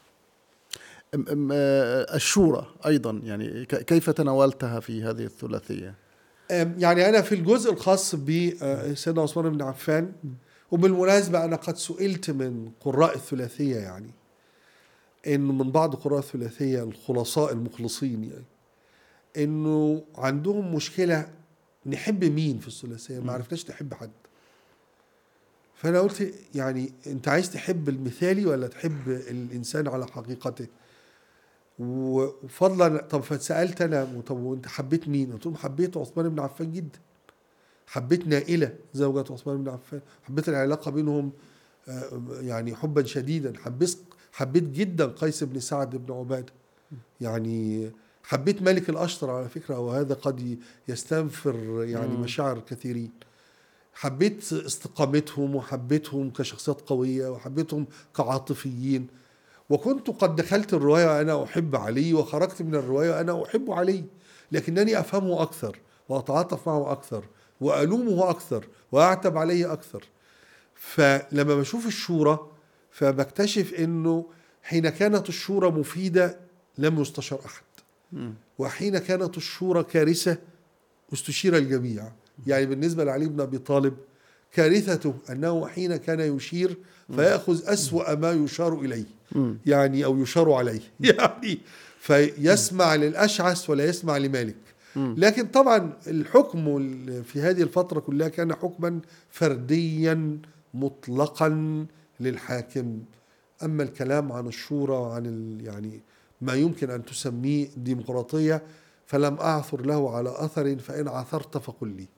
الشورى أيضا يعني كيف تناولتها في هذه الثلاثية؟ يعني أنا في الجزء الخاص بسيدنا عثمان بن عفان، وبالمناسبة أنا قد سئلت من قراء الثلاثية يعني إنه من بعض قراء الثلاثية الخلصاء المخلصين يعني إنه عندهم مشكلة نحب مين في الثلاثية، ما عرفناش نحب حد. فأنا قلت يعني أنت عايز تحب المثالي ولا تحب الإنسان على حقيقته؟ وفضلا طب فسألت أنا طب وأنت حبيت مين؟ قلت لهم حبيت عثمان بن عفان جدا، حبيت نائلة زوجة عثمان بن عفان، حبيت العلاقة بينهم يعني حبا شديدا، حبيت حبيت جدا قيس بن سعد بن عبادة، يعني حبيت ملك الأشتر على فكرة، وهذا قد يستنفر يعني مشاعر كثيرين. حبيت استقامتهم وحبيتهم كشخصيات قوية وحبيتهم كعاطفيين، وكنت قد دخلت الرواية وأنا أحب علي وخرجت من الرواية وأنا أحب علي، لكنني أفهمه أكثر وأتعاطف معه أكثر وألومه أكثر وأعتب عليه أكثر. فلما بشوف الشورى فبكتشف أنه حين كانت الشورى مفيدة لم يستشار أحد، وحين كانت الشورى كارثة استشير الجميع. يعني بالنسبة لعلي بن أبي طالب كارثته أنه حين كان يشير فيأخذ أسوأ ما يشار إليه يعني أو يشار عليه يعني فيسمع للأشعث ولا يسمع لمالك. لكن طبعا الحكم في هذه الفترة كلها كان حكما فرديا مطلقا للحاكم. أما الكلام عن الشورى وعن يعني ما يمكن أن تسميه ديمقراطية فلم أعثر له على أثر، فإن عثرت فقل لي.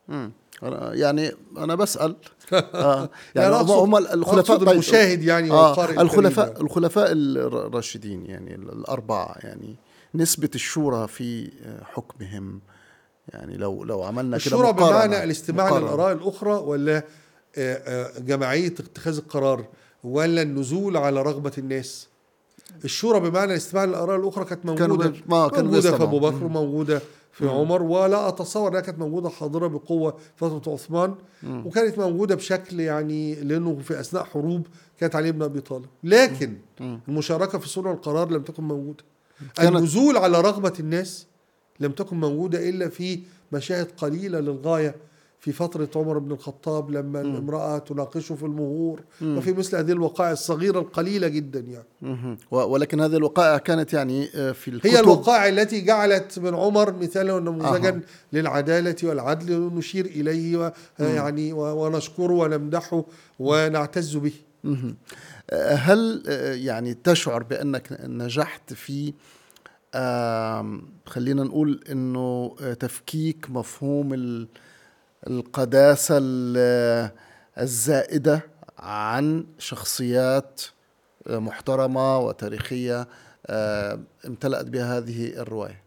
مم. يعني أنا بسأل آه. يعني يعني هم الخلفاء طيب المشاهد يعني آه الخلفاء الخلفاء الراشدين يعني الأربعة، يعني نسبة الشورى في حكمهم، يعني لو لو عملنا كده الشورى بمعنى الاستماع مقارنة. للآراء الأخرى، ولا جماعية اتخاذ القرار، ولا النزول على رغبة الناس؟ الشورى بمعنى الاستماع للآراء الأخرى كانت موجودة كانوا موجودة في أبو بكر، موجودة في عمر، ولا أتصور أنها كانت موجودة حاضرة بقوة فترة عثمان، مم. وكانت موجودة بشكل يعني لأنه في أثناء حروب كانت علي بن أبي طالب، لكن مم. المشاركة في صنع القرار لم تكن موجودة. النزول على رغبة الناس لم تكن موجودة إلا في مشاهد قليلة للغاية في فترة عمر بن الخطاب لما م. الامرأة تناقشه في المهور، م. وفي مثل هذه الوقائع الصغيرة القليلة جدا يعني. م. ولكن هذه الوقائع كانت يعني في الكتب، هي الوقائع التي جعلت من عمر مثالا ونموذجا آه. للعدالة والعدل، ونشير إليه يعني ونشكره ونمدحه ونعتز به. م. هل يعني تشعر بأنك نجحت في آه خلينا نقول إنه تفكيك مفهوم القداسة الزائدة عن شخصيات محترمة وتاريخية امتلأت بها هذه الرواية؟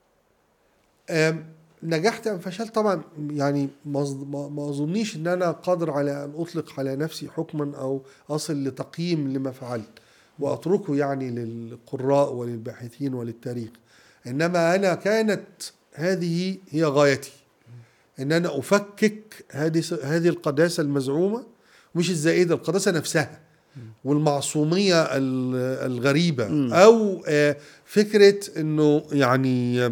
نجحت أم فشلت؟ طبعا يعني ما أظنيش أن أنا قادر على أن أطلق على نفسي حكما أو أصل لتقييم لما فعلت وأتركه يعني للقراء وللباحثين وللتاريخ، إنما أنا كانت هذه هي غايتي، إن أنا أفكك هذه هذه القداسة المزعومة، مش الزائدة، القداسة نفسها والمعصومية الغريبة، أو فكرة إنه يعني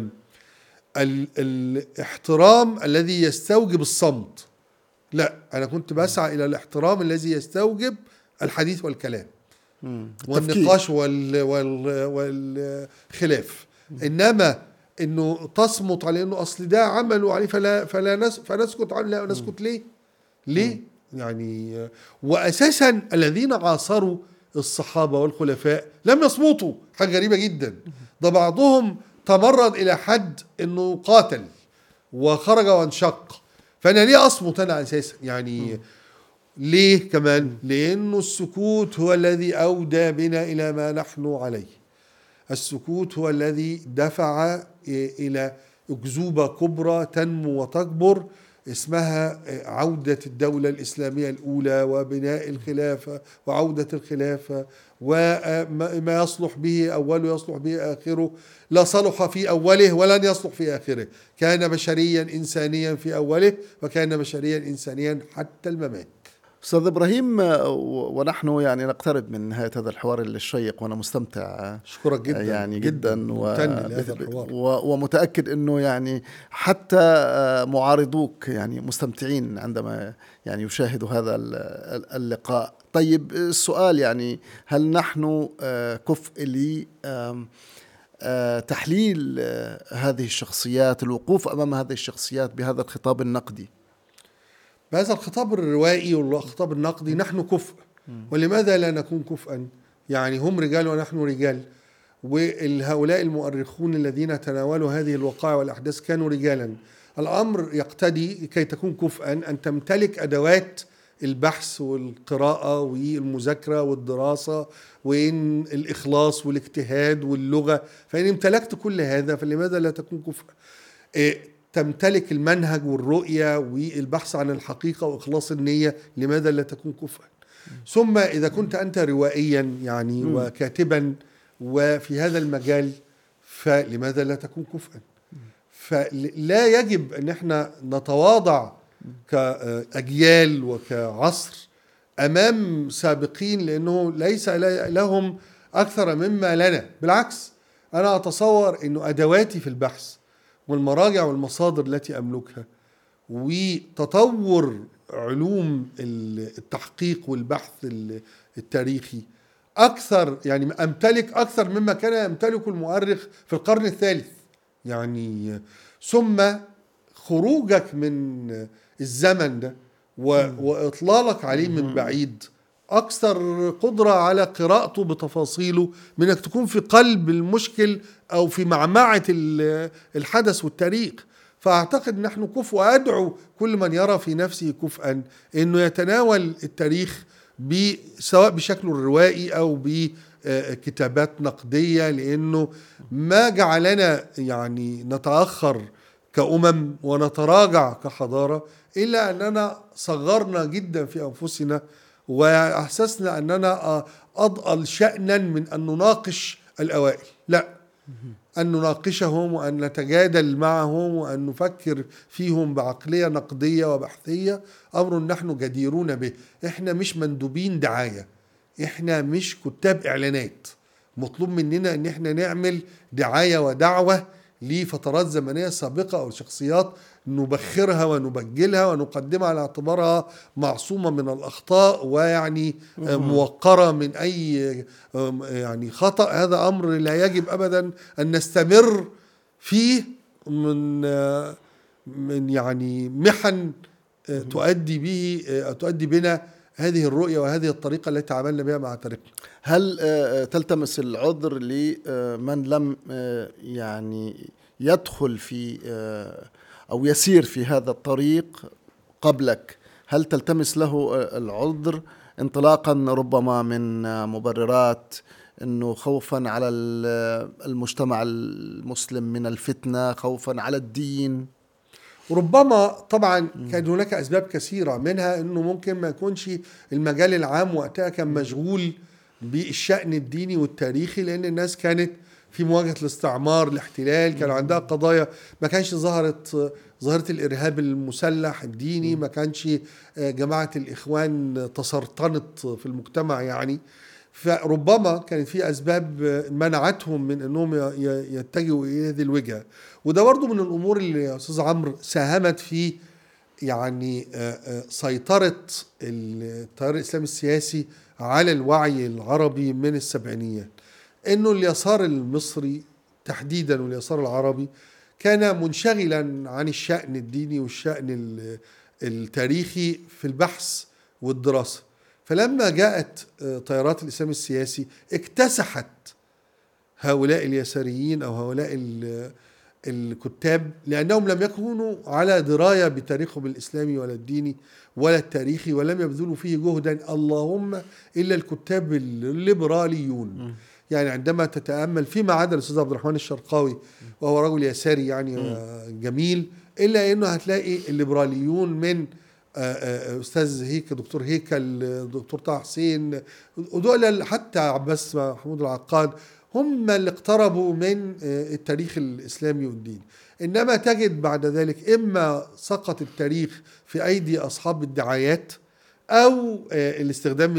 الاحترام الذي يستوجب الصمت. لا، أنا كنت بسعى إلى الاحترام الذي يستوجب الحديث والكلام والنقاش وال وال والخلاف، إنما إنه تصمت على إنه أصل ده عملوا عليه فلا فلا نس فنسكت عنه. لا نسكت ليه؟ ليه؟ يعني وأساسا الذين عاصروا الصحابة والخلفاء لم يصمتوا، حاجة غريبة جدا. ده بعضهم تمرد إلى حد إنه قاتل وخرج وانشق، فأنا ليه أصمت أنا أساسا يعني؟ ليه كمان؟ لأنه السكوت هو الذي أودى بنا إلى ما نحن عليه. السكوت هو الذي دفع إلى أكذوبة كبرى تنمو وتكبر اسمها عودة الدولة الإسلامية الأولى وبناء الخلافة وعودة الخلافة، وما يصلح به أوله يصلح به آخره. لا صلح في أوله ولن يصلح في آخره. كان بشريا إنسانيا في أوله، وكان بشريا إنسانيا حتى الممات. أستاذ إبراهيم، ونحن يعني نقترب من نهاية هذا الحوار الشيق وأنا مستمتع أشكرك جدا يعني جدا, جداً و... ومتأكد أنه يعني حتى معارضوك يعني مستمتعين عندما يعني يشاهدوا هذا اللقاء. طيب السؤال يعني، هل نحن كفء لي تحليل هذه الشخصيات، الوقوف أمام هذه الشخصيات بهذا الخطاب النقدي؟ بهذا الخطاب الروائي والخطاب النقدي نحن كفء، ولماذا لا نكون كفءا؟ يعني هم رجال ونحن رجال، وهؤلاء المؤرخون الذين تناولوا هذه الوقائع والأحداث كانوا رجالا. الأمر يقتضي كي تكون كفءا أن تمتلك أدوات البحث والقراءة والمذاكرة والدراسة والإخلاص والاجتهاد واللغة. فإن امتلكت كل هذا فلماذا لا تكون كفء؟ إيه تمتلك المنهج والرؤية والبحث عن الحقيقة وإخلاص النية، لماذا لا تكون كفءا؟ ثم إذا كنت أنت روائيا يعني م. وكاتبا وفي هذا المجال، فلماذا لا تكون كفءا؟ فلا يجب أن احنا نتواضع كأجيال وكعصر أمام سابقين، لأنه ليس لهم أكثر مما لنا. بالعكس، أنا أتصور أنه أدواتي في البحث والمراجع والمصادر التي أملكها وتطور علوم التحقيق والبحث التاريخي أكثر، يعني أمتلك أكثر مما كان يمتلك المؤرخ في القرن الثالث يعني. ثم خروجك من الزمن ده وإطلالك عليه من بعيد أكثر قدرة على قراءته بتفاصيله من أنك تكون في قلب المشكل أو في معمعة الحدث والتاريخ. فأعتقد نحن كفء، وأدعو كل من يرى في نفسه كفءا أنه يتناول التاريخ سواء بشكله الروائي أو بكتابات نقدية، لأنه ما جعلنا يعني نتأخر كأمم ونتراجع كحضارة إلا أننا صغرنا جدا في أنفسنا، وأحسسنا أننا أضأل شأنا من أن نناقش الأوائل. لا، أن نناقشهم وأن نتجادل معهم وأن نفكر فيهم بعقلية نقدية وبحثية أمر نحن جديرون به. إحنا مش مندوبين دعاية، إحنا مش كتاب إعلانات مطلوب مننا أن إحنا نعمل دعاية ودعوة لفترات زمنية سابقة أو شخصيات نبخرها ونبجلها ونقدمها على اعتبارها معصومة من الأخطاء ويعني موقرة من أي يعني خطأ. هذا أمر لا يجب أبدا أن نستمر فيه من من يعني محن تؤدي به تؤدي بنا هذه الرؤية وهذه الطريقة التي تعاملنا بها مع تاريخنا. هل تلتمس العذر لمن لم يعني يدخل في أو يسير في هذا الطريق قبلك؟ هل تلتمس له العذر انطلاقا ربما من مبررات أنه خوفا على المجتمع المسلم من الفتنة، خوفا على الدين؟ ربما طبعا كان هناك أسباب كثيرة، منها أنه ممكن ما يكونش المجال العام وقتها كان مشغول بالشأن الديني والتاريخي، لأن الناس كانت في مواجهة الاستعمار الاحتلال، كان عندها قضايا ما كانش ظهرت ظاهرة الإرهاب المسلح الديني، ما كانش جماعة الإخوان تسرطنت في المجتمع يعني. فربما كانت في أسباب منعتهم من أنهم يتجهوا إلى هذه الوجهة. وده برضو من الأمور اللي يا أستاذ عمرو ساهمت في يعني سيطرة التيار الإسلامي السياسي على الوعي العربي من السبعينيات، إنه اليسار المصري تحديدا واليسار العربي كان منشغلا عن الشأن الديني والشأن التاريخي في البحث والدراسة. فلما جاءت تيارات الإسلام السياسي اكتسحت هؤلاء اليساريين أو هؤلاء الكتاب، لأنهم لم يكونوا على دراية بتاريخهم الإسلامي ولا الديني ولا التاريخي، ولم يبذلوا فيه جهدا اللهم إلا الكتاب الليبراليون. يعني عندما تتأمل فيما عدا الأستاذ عبد الرحمن الشرقاوي وهو رجل يساري يعني جميل، إلا أنه هتلاقي الليبراليون من أستاذ هيك دكتور هيكل، دكتور طه حسين، ودول حتى عباس محمود العقاد، هم اللي اقتربوا من التاريخ الإسلامي والدين. إنما تجد بعد ذلك إما سقط التاريخ في أيدي أصحاب الدعايات أو الاستخدام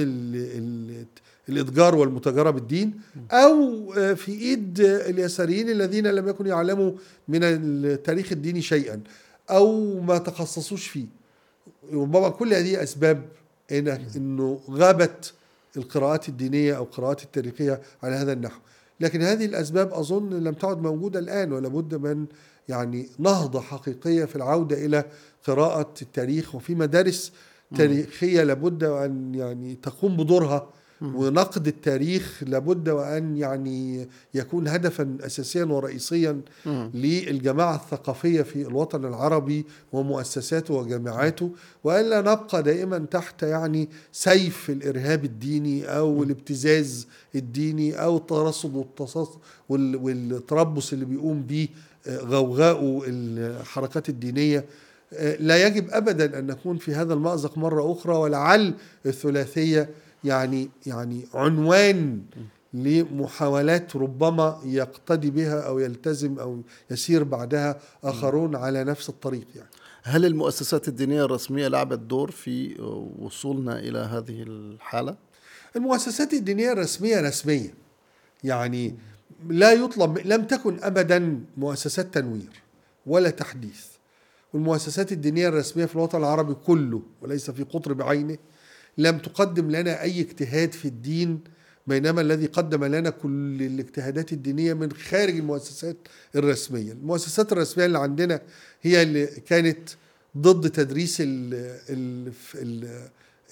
الإتجار والمتاجرة بالدين، أو في إيد اليساريين الذين لم يكونوا يعلموا من التاريخ الديني شيئا أو ما تخصصوش فيه. ربما كل هذه أسباب إنه غابت القراءات الدينية أو القراءات التاريخية على هذا النحو. لكن هذه الأسباب أظن لم تعد موجودة الآن، ولا بد من يعني نهضة حقيقية في العودة إلى قراءة التاريخ، وفي مدارس تاريخية لابد أن يعني تقوم بدورها، ونقد التاريخ لابد وأن يعني يكون هدفا أساسيا ورئيسيا للجماعة الثقافية في الوطن العربي ومؤسساته وجامعاته، وألا نبقى دائما تحت يعني سيف الإرهاب الديني أو الابتزاز الديني أو الترصد والتربص اللي بيقوم به غوغاء الحركات الدينية. لا يجب أبدا أن نكون في هذا المأزق مرة أخرى، ولعل الثلاثية يعني يعني عنوان لمحاولات ربما يقتدي بها أو يلتزم أو يسير بعدها آخرون على نفس الطريق. يعني هل المؤسسات الدينية الرسمية لعبت دور في وصولنا إلى هذه الحالة؟ المؤسسات الدينية الرسمية رسمية، يعني لا يطلب، لم تكن أبدا مؤسسات تنوير ولا تحديث. والمؤسسات الدينية الرسمية في الوطن العربي كله وليس في قطر بعينه لم تقدم لنا أي اجتهاد في الدين، بينما الذي قدم لنا كل الاجتهادات الدينية من خارج المؤسسات الرسمية. المؤسسات الرسمية اللي عندنا هي اللي كانت ضد تدريس ال ال ال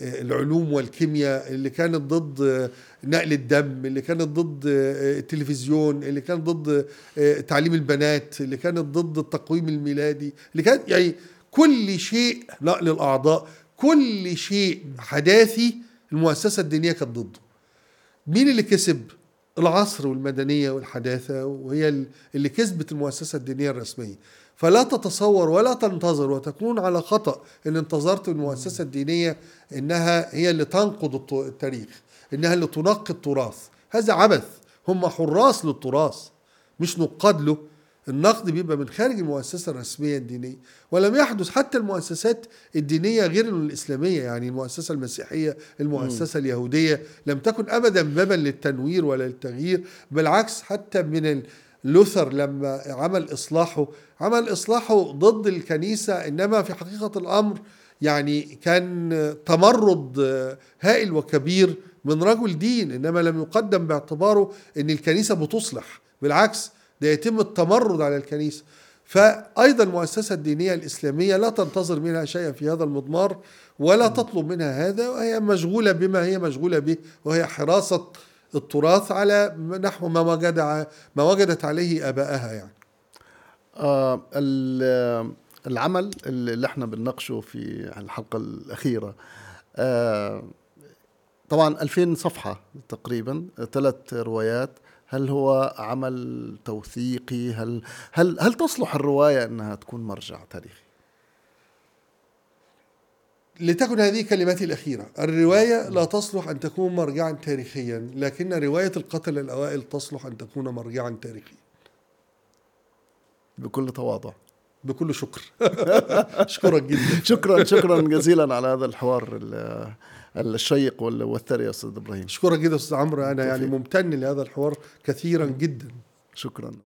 العلوم والكيمياء، اللي كانت ضد نقل الدم، اللي كانت ضد التلفزيون، اللي كانت ضد تعليم البنات، اللي كانت ضد التقويم الميلادي، اللي كانت يعني كل شيء، نقل الأعضاء، كل شيء حداثي المؤسسة الدينية كانت ضده. مين اللي كسب؟ العصر والمدنية والحداثة، وهي اللي كسبت المؤسسة الدينية الرسمية. فلا تتصور ولا تنتظر وتكون على خطأ إن انتظرت المؤسسة الدينية إنها هي اللي تنقض التاريخ، إنها اللي تنقي التراث. هذا عبث. هم حراس للتراث مش نقاد له. النقد بيبقى من خارج المؤسسة الرسمية الدينية، ولم يحدث حتى المؤسسات الدينية غير الإسلامية، يعني المؤسسة المسيحية، المؤسسة م. اليهودية لم تكن أبدا بابا للتنوير ولا للتغيير. بالعكس، حتى من لوثر لما عمل إصلاحه عمل إصلاحه ضد الكنيسة، إنما في حقيقة الأمر يعني كان تمرد هائل وكبير من رجل دين، إنما لم يقدم باعتباره إن الكنيسة بتصلح. بالعكس، ده يتم التمرد على الكنيسة. فأيضا المؤسسة الدينية الإسلامية لا تنتظر منها شيئا في هذا المضمار، ولا تطلب منها هذا، وهي مشغولة بما هي مشغولة به، وهي حراسة التراث على نحو ما وجد ما وجدت عليه آبائها. يعني آه العمل اللي احنا بنناقشه في الحلقة الأخيرة آه طبعا ألفين صفحة تقريبا، ثلاث روايات. هل هو عمل توثيقي؟ هل هل هل تصلح الرواية أنها تكون مرجع تاريخي؟ لتكن هذه كلماتي الأخيرة. الرواية لا تصلح أن تكون مرجعا تاريخيا، لكن رواية القتلة الأوائل تصلح أن تكون مرجعا تاريخيا. بكل تواضع، بكل شكر. أشكرك جدا. شكرا شكرا جزيلا على هذا الحوار الشيق والثري يا أستاذ إبراهيم. أشكرك جدا أستاذ عمرو، أنا يعني ممتن لهذا الحوار كثيرا جدا. شكرا.